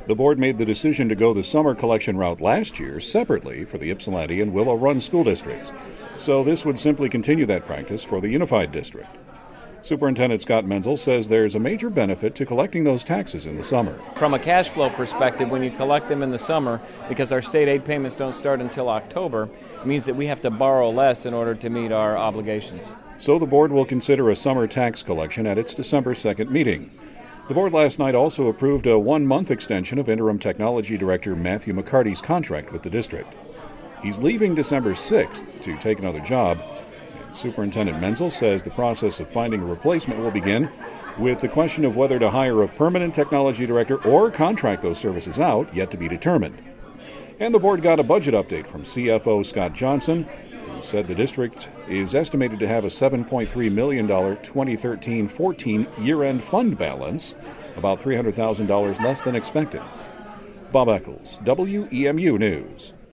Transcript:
The board made the decision to go the summer collection route last year separately for the Ypsilanti and Willow Run school districts. So this would simply continue that practice for the unified district. Superintendent Scott Menzel says there's a major benefit to collecting those taxes in the summer. From a cash flow perspective, when you collect them in the summer, because our state aid payments don't start until October, it means that we have to borrow less in order to meet our obligations. So the board will consider a summer tax collection at its December 2nd meeting. The board last night also approved a 1-month extension of Interim Technology Director Matthew McCarty's contract with the district. He's leaving December 6th to take another job. Superintendent Menzel says the process of finding a replacement will begin with the question of whether to hire a permanent technology director or contract those services out yet to be determined. And the board got a budget update from CFO Scott Johnson, who said the district is estimated to have a $7.3 million 2013-14 year-end fund balance, about $300,000 less than expected. Bob Eccles, WEMU News.